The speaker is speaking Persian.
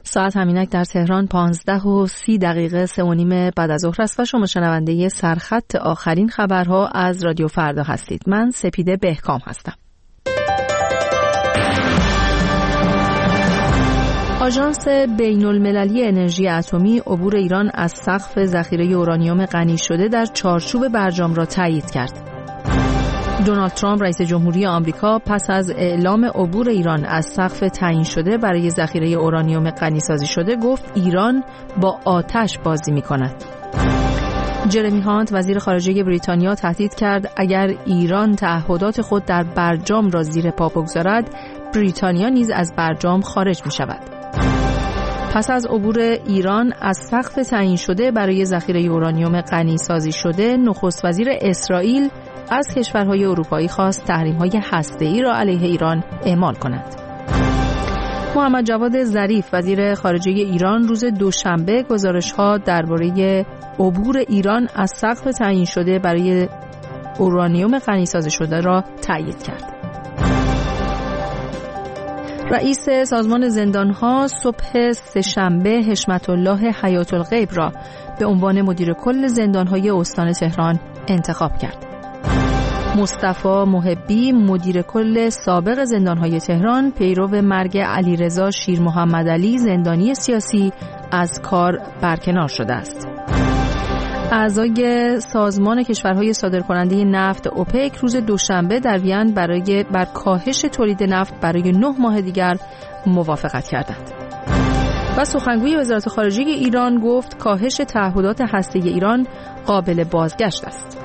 ساعت همینک در تهران 15:30 3:30 بعد از ظهر است و شما شنونده سرخط آخرین خبرها از رادیو فردا هستید. من سپیده بهکام هستم. آژانس بین‌المللی انرژی اتمی عبور ایران از سقف ذخیره اورانیوم غنی شده در چارچوب برجام را تایید کرد. دونالد ترامپ رئیس جمهوری آمریکا پس از اعلام عبور ایران از سقف تعیین شده برای ذخیره اورانیوم غنی سازی شده گفت ایران با آتش بازی می‌کند. جرمی هانت وزیر خارجه بریتانیا تهدید کرد اگر ایران تعهدات خود در برجام را زیر پا بگذارد، بریتانیا نیز از برجام خارج می‌شود. پس از عبور ایران از سقف تعیین شده برای ذخیره اورانیوم غنی سازی شده، نخست وزیر اسرائیل از کشورهای اروپایی خواست تحریم‌های هسته‌ای را علیه ایران اعمال کند. محمد جواد ظریف وزیر خارجه ایران روز دوشنبه گزارش‌ها درباره عبور ایران از سقف تعیین شده برای اورانیوم غنی سازی شده را تایید کرد. رئیس سازمان زندان‌ها صبح سه‌شنبه حشمت الله حیات الغیب را به عنوان مدیر کل زندان‌های استان تهران انتخاب کرد. مصطفی محبی مدیر کل سابق زندان‌های تهران پیرو مرگ علیرضا شیرمحمدعلی زندانی سیاسی از کار برکنار شده است. اعضای سازمان کشورهای صادرکننده نفت اوپک روز دوشنبه در وین بر کاهش تولید نفت برای 9 ماه دیگر موافقت کردند. و سخنگوی وزارت خارجه ایران گفت کاهش تعهدات هسته‌ای ایران قابل بازگشت است.